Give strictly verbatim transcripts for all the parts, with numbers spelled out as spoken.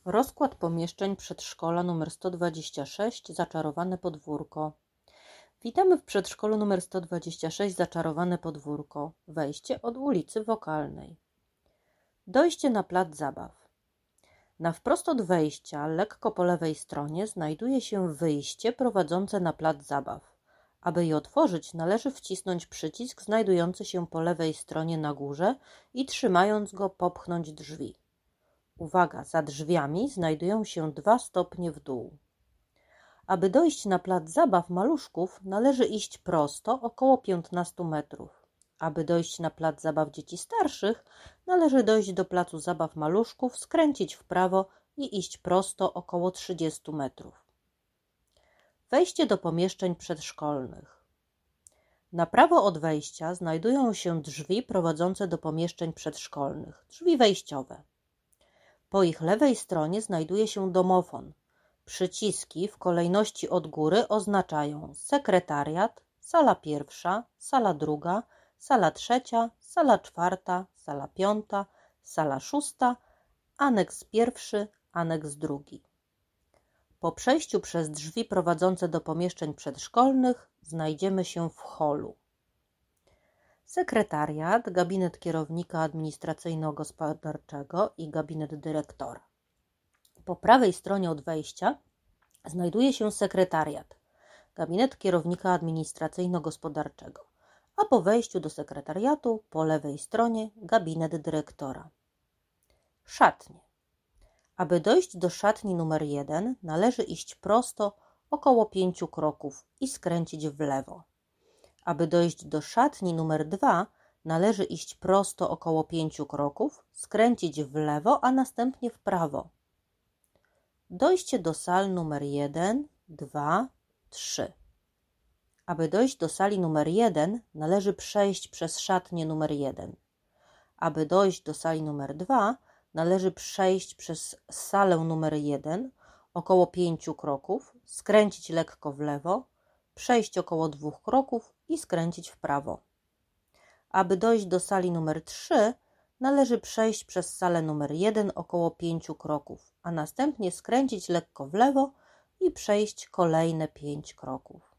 Rozkład pomieszczeń przedszkola nr sto dwadzieścia sześć Zaczarowane podwórko. Witamy w przedszkolu nr sto dwadzieścia sześć Zaczarowane podwórko. Wejście od ulicy Wokalnej. Dojście na plac zabaw. Na wprost od wejścia, lekko po lewej stronie, znajduje się wyjście prowadzące na plac zabaw. Aby je otworzyć, należy wcisnąć przycisk znajdujący się po lewej stronie na górze i trzymając go popchnąć drzwi. Uwaga, za drzwiami znajdują się dwa stopnie w dół. Aby dojść na plac zabaw maluszków, należy iść prosto około piętnaście metrów. Aby dojść na plac zabaw dzieci starszych, należy dojść do placu zabaw maluszków, skręcić w prawo i iść prosto około trzydzieści metrów. Wejście do pomieszczeń przedszkolnych. Na prawo od wejścia znajdują się drzwi prowadzące do pomieszczeń przedszkolnych, drzwi wejściowe. Po ich lewej stronie znajduje się domofon. Przyciski w kolejności od góry oznaczają sekretariat, sala pierwsza, sala druga, sala trzecia, sala czwarta, sala piąta, sala szósta, aneks pierwszy, aneks drugi. Po przejściu przez drzwi prowadzące do pomieszczeń przedszkolnych znajdziemy się w holu. Sekretariat, gabinet kierownika administracyjno-gospodarczego i gabinet dyrektora. Po prawej stronie od wejścia znajduje się sekretariat, gabinet kierownika administracyjno-gospodarczego, a po wejściu do sekretariatu po lewej stronie gabinet dyrektora. Szatnie. Aby dojść do szatni numer jeden, należy iść prosto około pięciu kroków i skręcić w lewo. Aby dojść do szatni numer dwa, należy iść prosto około pięciu kroków, skręcić w lewo, a następnie w prawo. Dojście do sal numer jeden, dwa, trzy. Aby dojść do sali numer jeden, należy przejść przez szatnię numer jeden. Aby dojść do sali numer dwa, należy przejść przez salę numer jeden, około pięciu kroków, skręcić lekko w lewo, przejść około dwóch kroków i skręcić w prawo. Aby dojść do sali numer trzy, należy przejść przez salę numer jeden około pięciu kroków, a następnie skręcić lekko w lewo i przejść kolejne pięć kroków.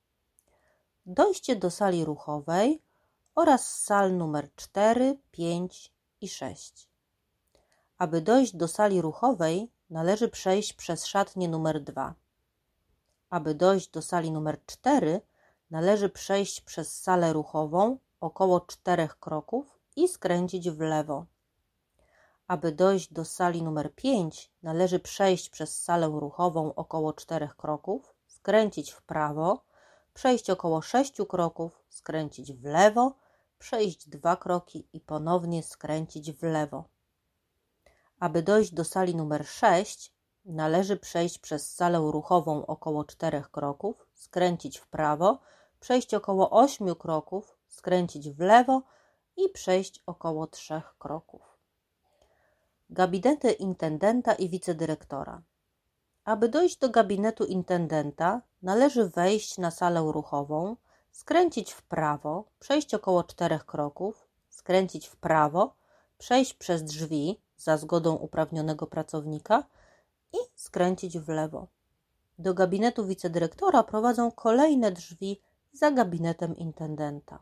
Dojście do sali ruchowej oraz sal numer cztery, pięć i sześć. Aby dojść do sali ruchowej, należy przejść przez szatnię numer dwa. Aby dojść do sali numer cztery, należy przejść przez salę ruchową około czterech kroków i skręcić w lewo. Aby dojść do sali numer pięć, należy przejść przez salę ruchową około czterech kroków, skręcić w prawo, przejść około sześciu kroków, skręcić w lewo, przejść dwa kroki i ponownie skręcić w lewo. Aby dojść do sali numer sześć, należy przejść przez salę ruchową około czterech kroków, skręcić w prawo, przejść około ośmiu kroków, skręcić w lewo i przejść około trzech kroków. Gabinety intendenta i wicedyrektora. Aby dojść do gabinetu intendenta, należy wejść na salę ruchową, skręcić w prawo, przejść około czterech kroków, skręcić w prawo, przejść przez drzwi za zgodą uprawnionego pracownika i skręcić w lewo. Do gabinetu wicedyrektora prowadzą kolejne drzwi za gabinetem intendenta.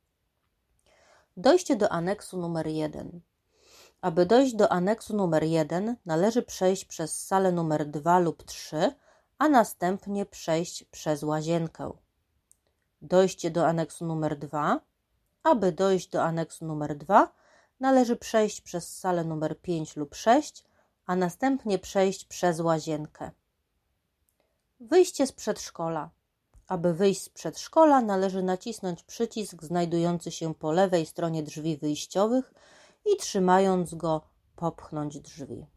Dojście do aneksu numer jeden. Aby dojść do aneksu numer jeden, należy przejść przez salę numer dwa lub trzy, a następnie przejść przez łazienkę. Dojście do aneksu numer dwa. Aby dojść do aneksu numer dwa, należy przejść przez salę numer pięć lub sześć, a następnie przejść przez łazienkę. Wyjście z przedszkola. Aby wyjść z przedszkola, należy nacisnąć przycisk znajdujący się po lewej stronie drzwi wyjściowych i trzymając go popchnąć drzwi.